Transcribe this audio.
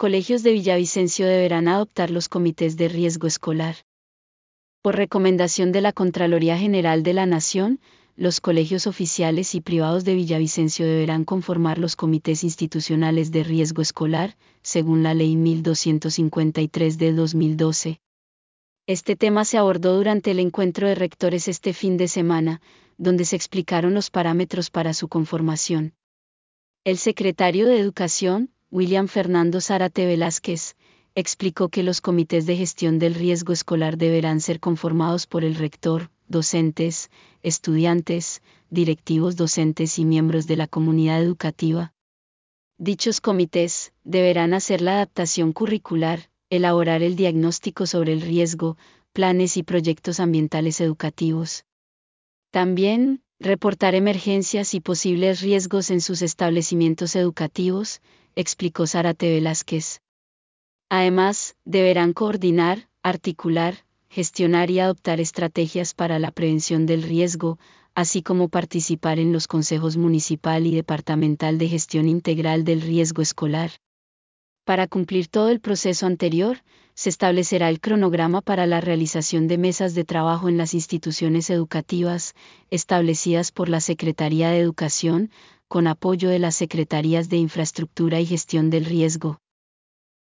colegios de Villavicencio deberán adoptar los comités de riesgo escolar. Por recomendación de la Contraloría General de la Nación, los colegios oficiales y privados de Villavicencio deberán conformar los comités institucionales de riesgo escolar, según la Ley 1253 de 2012. Este tema se abordó durante el encuentro de rectores este fin de semana, donde se explicaron los parámetros para su conformación. El secretario de Educación, William Fernando Zárate Velázquez, explicó que los comités de gestión del riesgo escolar deberán ser conformados por el rector, docentes, estudiantes, directivos docentes y miembros de la comunidad educativa. Dichos comités deberán hacer la adaptación curricular, elaborar el diagnóstico sobre el riesgo, planes y proyectos ambientales educativos. También, reportar emergencias y posibles riesgos en sus establecimientos educativos, explicó Zárate Velázquez. Además, deberán coordinar, articular, gestionar y adoptar estrategias para la prevención del riesgo, así como participar en los consejos municipal y departamental de gestión integral del riesgo escolar. Para cumplir todo el proceso anterior, se establecerá el cronograma para la realización de mesas de trabajo en las instituciones educativas, establecidas por la Secretaría de Educación, con apoyo de las Secretarías de Infraestructura y Gestión del Riesgo.